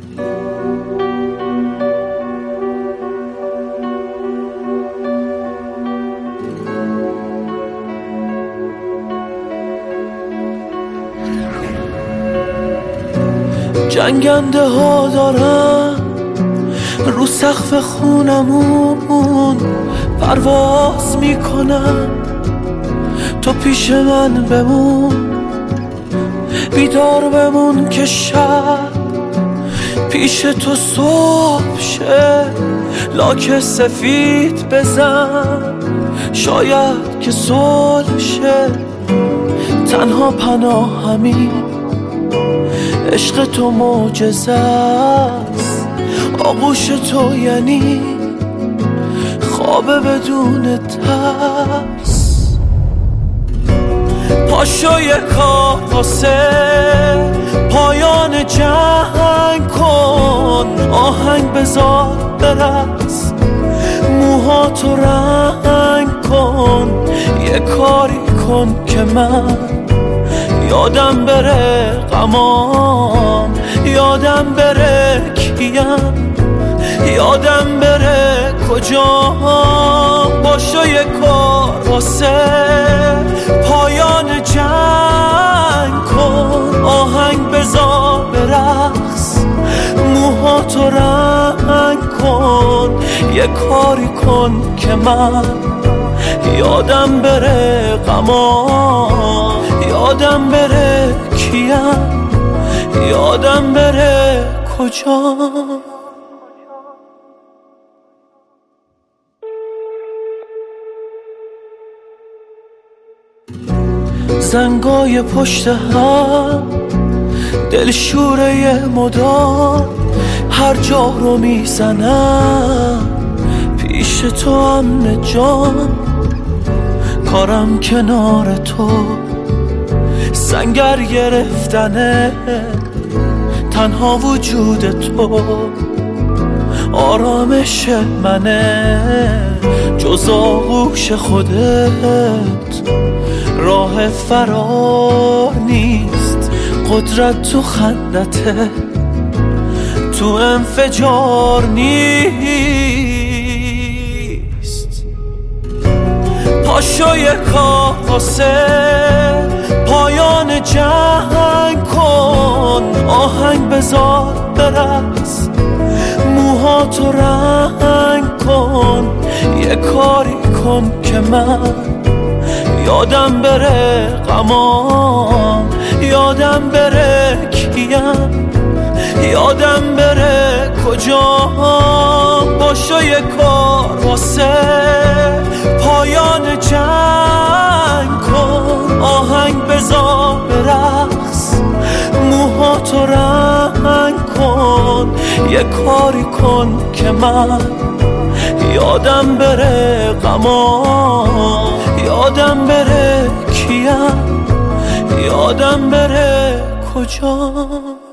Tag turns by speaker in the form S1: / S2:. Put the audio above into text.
S1: جنگنده ها دارن رو سقف خونمون پرواز میکنن، تو پیش من بمون، بیدار بمون که شب پیش تو صبح شه، لاک سفید بزن شاید که صلح شه. تنها پناهمی عشق تو معجزه است، آغوش تو یعنی خواب بدون ترس. پاشو یک کاسه پایان جنگ کن، آهنگ بذار برقص، موهاتو رنگ کن، یه کاری کن که من یادم بره غمام، یادم بره کیم، یادم بره کجام. باشو یه کار واسه پایان جنگ کن، آهنگ بذار برقص، موهاتو رنگ کن، یه کاری کن که من یادم بره غمام، یادم بره کیم، یادم بره کجام. زنگای پشت هم دلشوره مدام، هر جا رو میزنم پیش تو امن جام. کارم کنار تو سنگر گرفتنه، تنها وجود تو آرامش منه، جز آغوش خودت راه فرار نیست. قدرت تو خندته، تو انفجار نیست. پاشو یک کاسه پایان جنگ کن، آهنگ بذار برقص، موهاتو رنگ کن، یه کاری کن که من یادم بره غمام، یادم بره کیم، یادم بره کجام. باشو یه کار واسه پایان جنگ کن، آهنگ بذار برقص، موهاتو رنگ کن، یه کاری کن که من یادم بره غمام، یادم بره کیم، یادم بره کجام.